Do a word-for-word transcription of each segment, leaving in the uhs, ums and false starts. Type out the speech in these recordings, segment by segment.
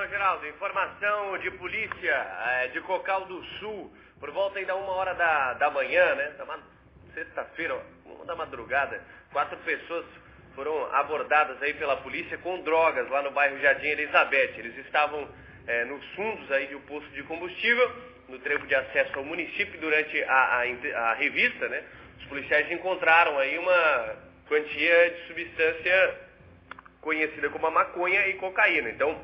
Obrigado, Geraldo. Informação de polícia é, de Cocal do Sul, por volta ainda uma hora da, da manhã, né? Sexta-feira, uma da madrugada, quatro pessoas foram abordadas aí pela polícia com drogas lá no bairro Jardim Elizabeth. Eles estavam é, nos fundos aí de um posto de combustível, no trevo de acesso ao município. Durante a, a, a revista, né? Os policiais encontraram aí uma quantia de substância conhecida como a maconha e cocaína. Então,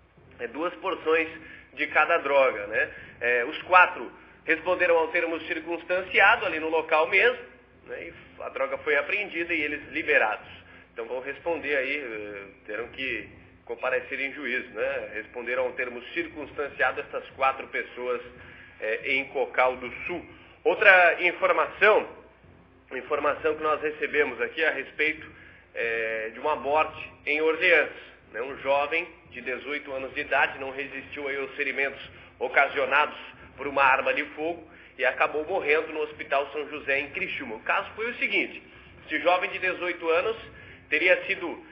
é duas porções de cada droga, né? É, os quatro responderam ao termo circunstanciado ali no local mesmo, né? E a droga foi apreendida e eles liberados. Então vão responder aí, terão que comparecer em juízo, né? Responderam ao termo circunstanciado essas quatro pessoas é, em Cocal do Sul. Outra informação, informação que nós recebemos aqui a respeito é, de uma morte em Orleans, né? Um jovem de dezoito anos de idade não resistiu aí aos ferimentos ocasionados por uma arma de fogo e acabou morrendo no Hospital São José em Criciúma. O caso foi o seguinte: esse jovem de dezoito anos teria sido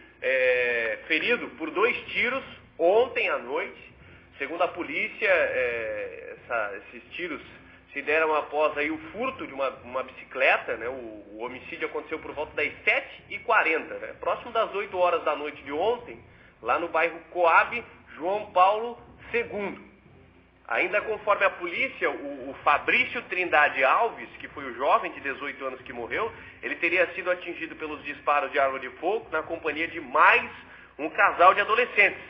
é, ferido por dois tiros ontem à noite. Segundo a polícia, é, essa, esses tiros se deram após aí o furto de uma, uma bicicleta, né? O, o homicídio aconteceu por volta das sete e quarenta, né? Próximo das oito horas da noite de ontem, lá no bairro Coab, João Paulo segundo. Ainda conforme a polícia, o, o Fabrício Trindade Alves, que foi o jovem de dezoito anos que morreu, ele teria sido atingido pelos disparos de arma de fogo na companhia de mais um casal de adolescentes.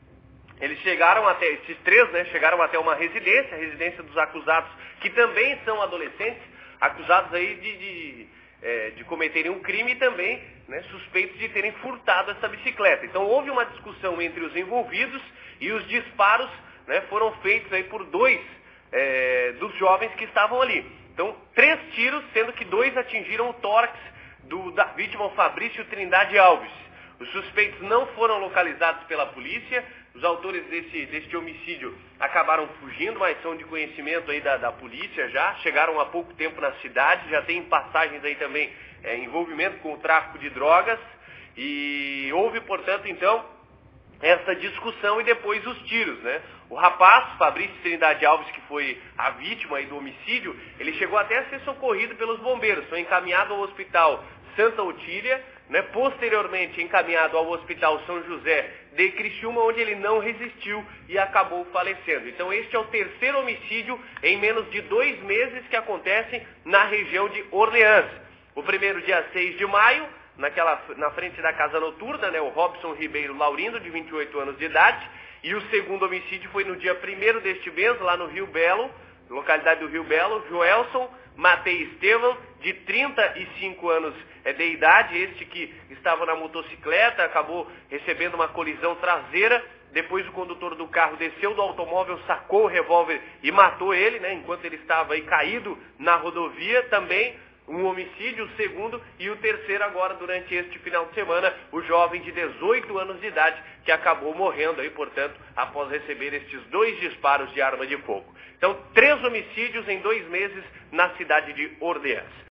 Eles chegaram até, esses três, né, chegaram até uma residência, a residência dos acusados, que também são adolescentes, acusados aí de, de, é, de cometerem um crime e também, né, suspeitos de terem furtado essa bicicleta. Então houve uma discussão entre os envolvidos e os disparos, né, foram feitos aí por dois é, dos jovens que estavam ali. Então, três tiros, sendo que dois atingiram o tórax do, da vítima, o Fabrício Trindade Alves. Os suspeitos não foram localizados pela polícia. Os autores desse, deste homicídio acabaram fugindo, mas são de conhecimento aí da, da polícia já. Chegaram há pouco tempo na cidade, já tem passagens aí também, é, envolvimento com o tráfico de drogas. E houve, portanto, então, essa discussão e depois os tiros, né? O rapaz, Fabrício Trindade Alves, que foi a vítima aí do homicídio, ele chegou até a ser socorrido pelos bombeiros. Foi encaminhado ao Hospital Santa Otília, né? Posteriormente encaminhado ao Hospital São José de Criciúma, onde ele não resistiu e acabou falecendo. Então este é o terceiro homicídio em menos de dois meses que acontece na região de Orleans. O primeiro dia seis de maio, naquela, na frente da casa noturna, né, o Robson Ribeiro Laurindo, de vinte e oito anos de idade, e o segundo homicídio foi no dia primeiro deste mês, lá no Rio Belo, localidade do Rio Belo, Joelson Matei Estevam, de trinta e cinco anos de idade, este que estava na motocicleta, acabou recebendo uma colisão traseira. Depois o condutor do carro desceu do automóvel, sacou o revólver e matou ele, né, enquanto ele estava aí caído na rodovia. Também um homicídio, o segundo, e o terceiro agora durante este final de semana, o jovem de dezoito anos de idade, que acabou morrendo aí, portanto, após receber estes dois disparos de arma de fogo. Então, três homicídios em dois meses na cidade de Orleans.